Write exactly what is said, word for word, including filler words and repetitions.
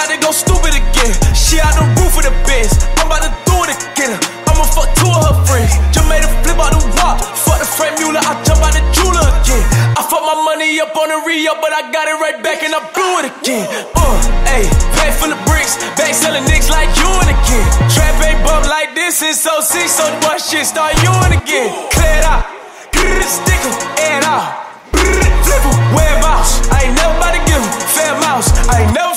about to go stupid again. She out the roof of the Benz. I'm about to do it again. I'ma fuck two of her friends. Just made a flip out the wall. Fuck the Frank Mueller, I jump out the jeweler again. I fuck my money up on the re-up, but I got it right back and I blew it again. Uh, ayy, bag full of bricks, back selling niggas like you and again. Trap ain't bump like this since oh six, so the boy shit start you and again. Clear it out, stick 'em, air it out. Flip 'em, wear 'em out. I ain't never about to give 'em fair mouse. I ain't never